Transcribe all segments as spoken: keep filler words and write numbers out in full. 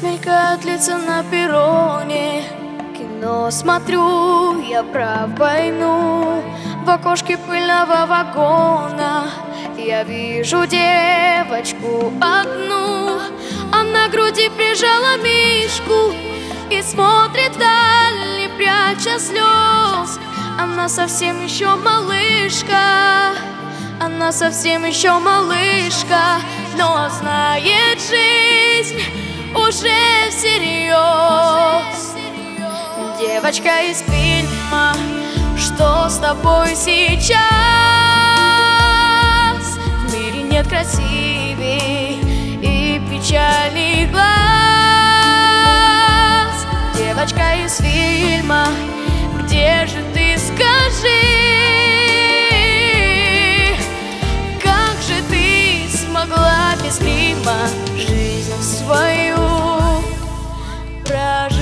Мелькают лица на перроне, кино смотрю я про войну. В окошке пыльного вагона я вижу девочку одну. Она к груди прижала мишку и смотрит вдаль, не пряча слез. Она совсем еще малышка, она совсем еще малышка, но знает жизнь уже всерьез. Девочка из фильма, что с тобой сейчас? В мире нет красивей и печальных глаз. Девочка из фильма, где же ты, скажи? Как же ты смогла без грима жизнь свою прожить?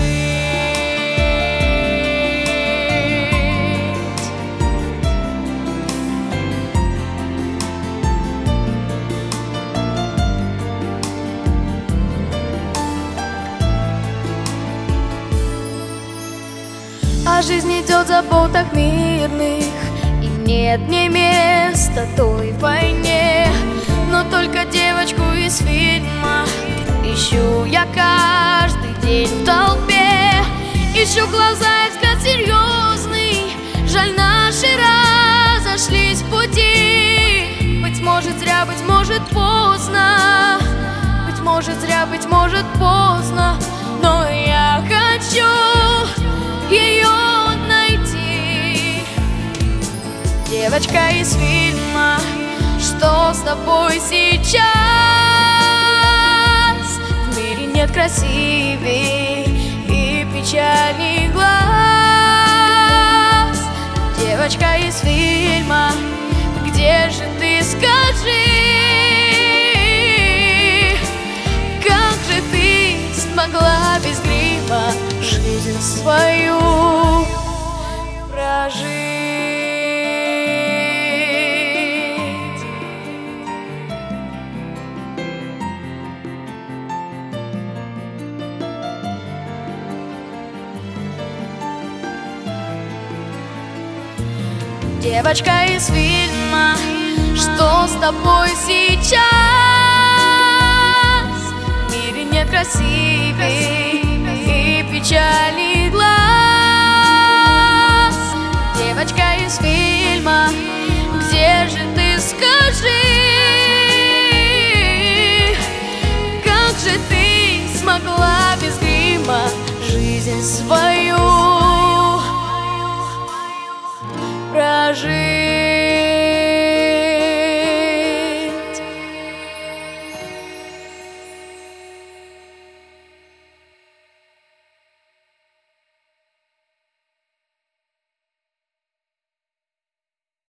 А жизнь идет за болтах мирных, и нет мне места той войне. Но только девочку из фильма ищу я каждый день в толпе. Ищу глаза, взгляд серьезный. Жаль, наши разошлись пути. Быть может зря, быть может поздно. Быть может зря, быть может поздно. Но я хочу ее найти. Девочка из фильма, что с тобой сейчас? В мире нет красивей и печальных глаз. Девочка из фильма, где же ты, скажи? Как же ты смогла без грима жизнь свою прожить? Девочка из фильма, что с тобой сейчас?